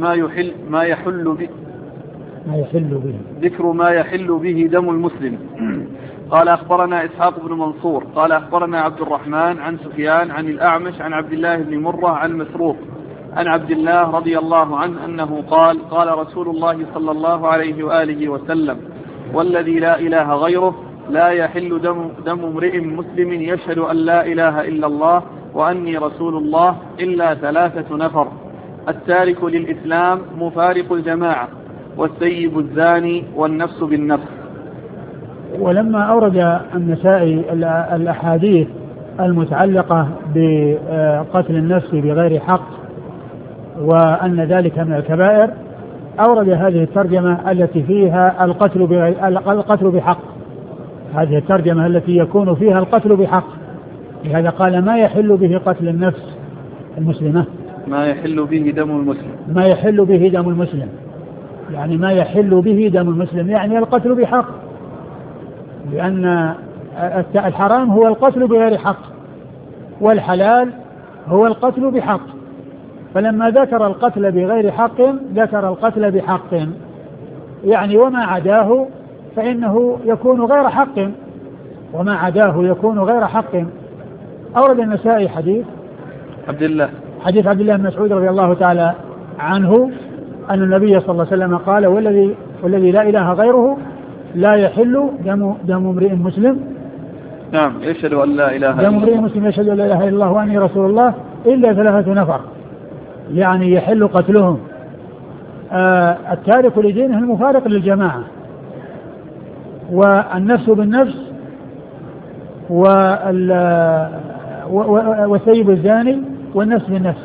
ذكر ما يحل به دم المسلم. قال أخبرنا إسحاق بن منصور قال أخبرنا عبد الرحمن عن سفيان عن الأعمش عن عبد الله بن مرة عن مسروق عن عبد الله رضي الله عنه أنه قال قال رسول الله صلى الله عليه وآله وسلم والذي لا إله غيره لا يحل دم امرئ مسلم يشهد أن لا إله إلا الله وأني رسول الله إلا 3 نفر: التارك للإسلام مفارق الجماعة، والسيب الزاني، والنفس بالنفس. ولما أورد النسائي الأحاديث المتعلقة بقتل النفس بغير حق وأن ذلك من الكبائر أورد هذه الترجمة التي فيها القتل بحق، هذه الترجمة التي يكون فيها القتل بحق. لهذا قال ما يحل به قتل النفس المسلمة، ما يحل به دم المسلم، ما يحل به دم المسلم، يعني ما يحل به دم المسلم يعني القتل بحق، لأن الحرام هو القتل بغير حق والحلال هو القتل بحق، فلما ذكر القتل بغير حق ذكر القتل بحق، يعني وما عداه فإنه يكون غير حق، وما عداه يكون غير حق. أورد النسائي حديث عبد الله بن مسعود رضي الله تعالى عنه أن النبي صلى الله عليه وسلم قال والذي لا إله غيره لا يحل دم امرئ مسلم، نعم، يشهد أن لا إله إلا دم امرئ مسلم يشهد أن لا إله إلا الله وأني رسول الله إلا 3 نفر، يعني يحل قتلهم: التارك لدينه المفارق للجماعة، والنفس بالنفس، والسيب الزاني، والنفس بالنفس.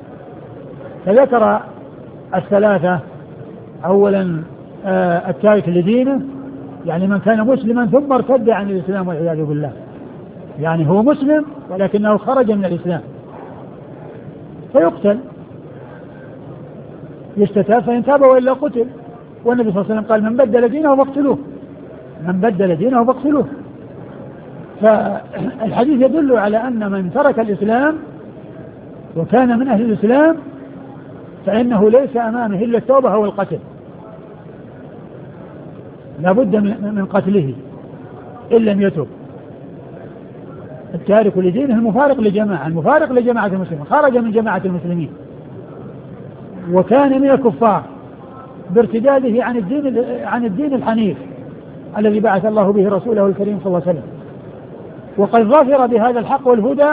فذكر 3: أولا التارك لدينه، يعني من كان مسلما ثم ارتد عن الإسلام والعياذ بالله، يعني هو مسلم ولكنه خرج من الإسلام فيقتل، يستتاب فإن تاب وإلا قتل. والنبي صلى الله عليه وسلم قال من بدل دينه فاقتلوه، من بدل دينه فاقتلوه. فالحديث يدل على أن من ترك الإسلام وكان من أهل الإسلام فإنه ليس أمامه إلا التوبة أو القتل، لا بد من قتله إن لم يتب. التارك لدينه المفارق لجماعة، المفارق لجماعة المسلمين، خرج من جماعة المسلمين وكان من الكفار بارتداده عن الدين الحنيف الذي بعث الله به رسوله الكريم صلى الله عليه وسلم، وقد ظفر بهذا الحق والهدى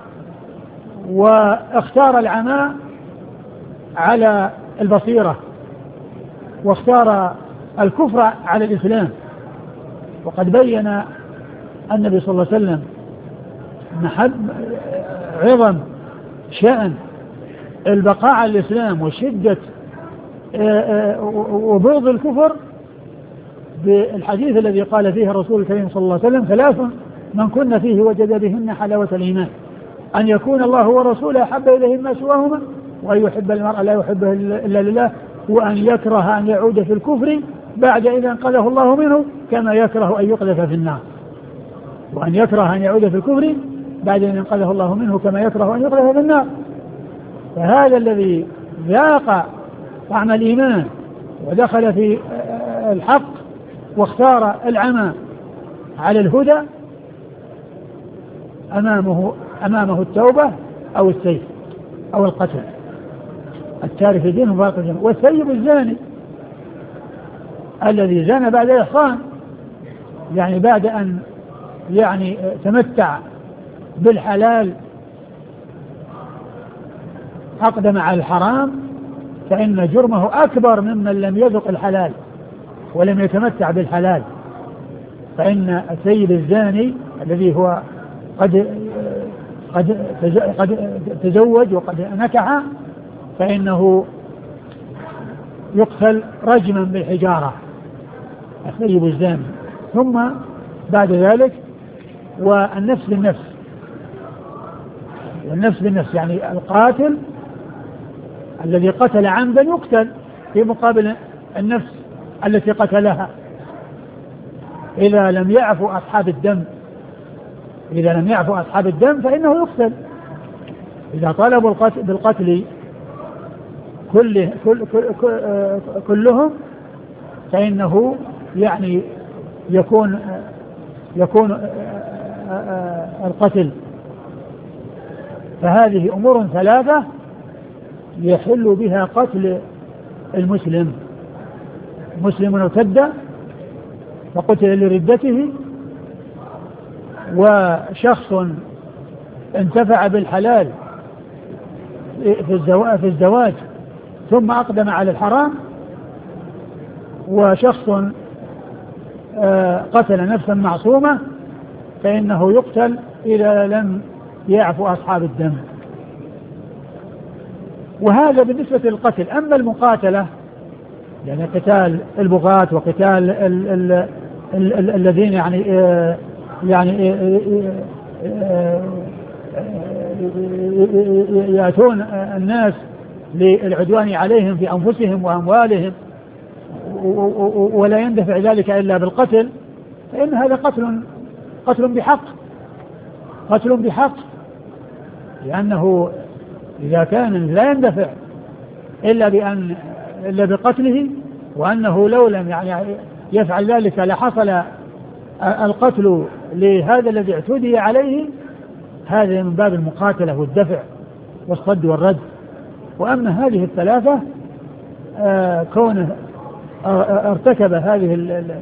واختار العمى على البصيرة، واختار الكفر على الإسلام. وقد بين النبي صلى الله عليه وسلم عظم شأن البقاء على الإسلام وشدة وبغض الكفر بالحديث الذي قال فيه الرسول الكريم صلى الله عليه وسلم: 3 من كن فيه وجد بهن حلاوة الإيمان: أن يكون الله ورسوله أحب إليه ما سواهما، وأن يحب المرء لا يحبه إلا لله، وأن يكره أن يعود في الكفر بعد إذا انقذه الله منه كما يكره أن يقذف في النار، وأن يكره أن يعود في الكفر بعد أن انقذه الله منه كما يكره أن يقذف في النار. فهذا الذي ذاق طعم الإيمان ودخل في الحق واختار العمى على الهدى أمامه التوبة أو السيف أو القتل. التارك دينه مفارق الجماعة. والسيب الزاني الذي زنى بعد إحصان، يعني بعد أن تمتع بالحلال أقدم على الحرام، فإن جرمه أكبر ممن لم يذق الحلال ولم يتمتع بالحلال. فإن السيب الزاني الذي هو قد تزوج وقد نكح فإنه يقتل رجما بالحجارة، السيب الزاني. ثم بعد ذلك والنفس بالنفس، والنفس بالنفس يعني القاتل الذي قتل عمدا يقتل في مقابل النفس التي قتلها إذا لم يعفو أصحاب الدم، إذا لم يعفو أصحاب الدم فإنه يقتل. إذا طالبوا بالقتل كلهم فإنه يعني يكون القتل. فهذه أمور ثلاثة يحل بها قتل المسلم: مسلم ارتد فقتل لردته، وشخص انتفع بالحلال في الزواج ثم أقدم على الحرام، وشخص قتل نفسا معصومة فإنه يقتل إذا لم يعفو أصحاب الدم. وهذا بالنسبة للقتل. أما المقاتلة يعني قتال البغاة وقتال الذين يأتون الناس للعدوان عليهم في أنفسهم وأموالهم ولا يندفع ذلك إلا بالقتل، فإن هذا قتل بحق، لأنه إذا كان لا يندفع إلا بقتله، وأنه لو لم يفعل ذلك لحصل القتل لهذا الذي اعتدي عليه، هذا من باب المقاتلة والدفع والصد والرد. وأما هذه الثلاثة كونه ارتكب هذه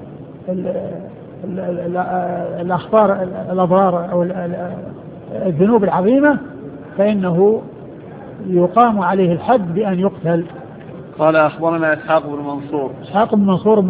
الأخطار الأضرار أو الذنوب العظيمة فإنه يقام عليه الحد بأن يقتل. قال أخبرنا إسحاق بن منصور